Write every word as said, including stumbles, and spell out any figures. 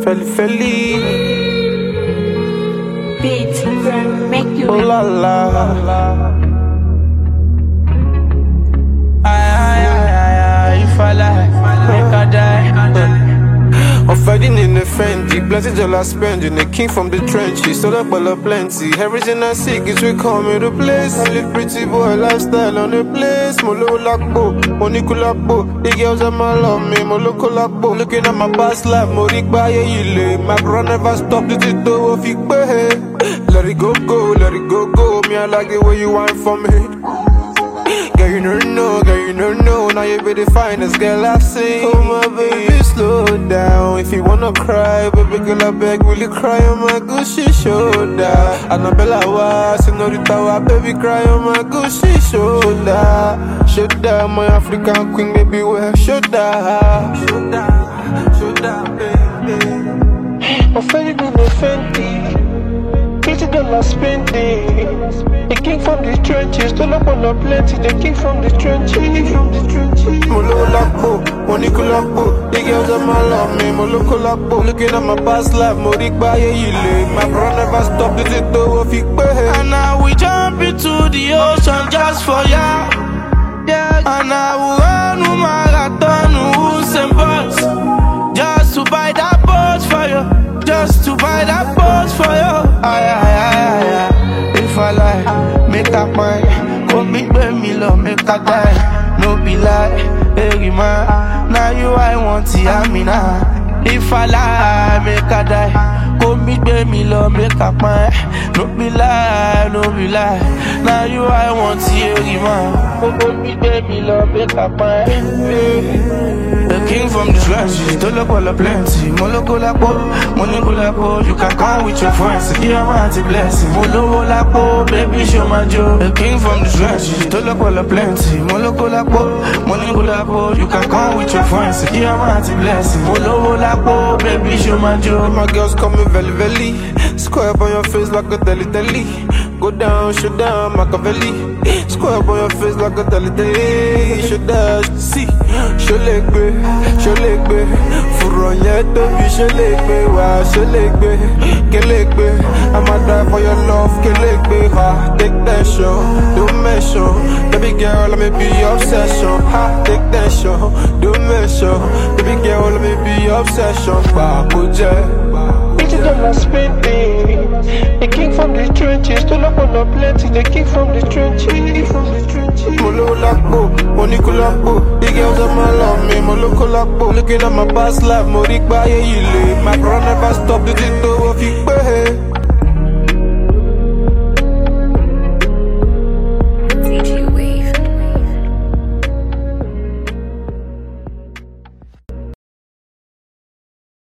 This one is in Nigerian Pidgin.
Feli Feli. Beats make you Oh la la. Aye, aye, aye, aye, if I lie, make I die. I'm fighting in the Fendi, blessings all I spend in the king from the trenches. Sold up all of plenty. Everything I seek is we come in the place. I live pretty boy lifestyle on the place. Molo lakbo, moniku lakbo. The girls that my love me, molo lakbo. Looking at my past life, morik baye yile. My bro never stop the tito of ikbe. Let it go go, let it go go. Me I like it when you want from me. Girl, you don't know, girl, you don't know. Now you be the finest girl I've seen. Oh my baby, slow down. If you wanna cry, baby girl, I beg, will you cry on my Gucci shoulder? Annabella was, senorita wa, baby, cry on my Gucci shoulder. Shoulder, my African queen, baby, wear shoulder. Shoulder, shoulder, baby. I'm feeling in the Fendi. Pretty girl I spend it. The king from the trenches, stole up on a plenty. The king from the trenches, from the trenches. Molo lakbo, moniku lakbo. The girls that my love me, molo lakbo. Looking at my past life, morik baye yile. My bro never stopped the tito of ikbe. And now we jump into the ocean just for ya. Yeah. And now we run with marathon, Usain Bolt, just to buy that boat for you. Just to buy that boat for you. Aye, aye, aye, aye. If I lie, make up mine. Come big baby, love, make a die. No be lie, baby man. Now you I want to hear me now. If I lie, make a die. Come big baby, love, make up mine. No be lie, no be lie. Now you I want to hear me man. Come big baby, love, make up mine. The king from the trenches, don't look all the plenty. Moloko lakbo, moniko lakbo. You can come with your friends, give a man a blessing. Moloko lakbo, baby show my joy. The king from the trenches, don't look all the plenty. Moloko lakbo, moniko lakbo. You can come with your friends, give a man a blessing. Moloko lakbo, baby show my joy. My girls coming veli veli. Square up on your face like a deli deli. Go down, shut down, Machiavelli. Square up on your face like a deli deli. Shut down, see, show leg be, show leg be. Furon yet to be show leg be, wow, show leg be, kill leg be. I'ma die for your love, kill leg be. Ha, take that show, do me show. Baby girl, let me be your obsession. Ha, take that show, do me show. Baby girl, let me be your obsession. Ba, buje. Bitches don't I spend it. The king from the trenches, stole up on a plenty. The king from the trenches, from the trenches. Molo lakbo, moniku lakbo. The girls that my love me, molo lakbo. Looking at my past life, morik baye yile. My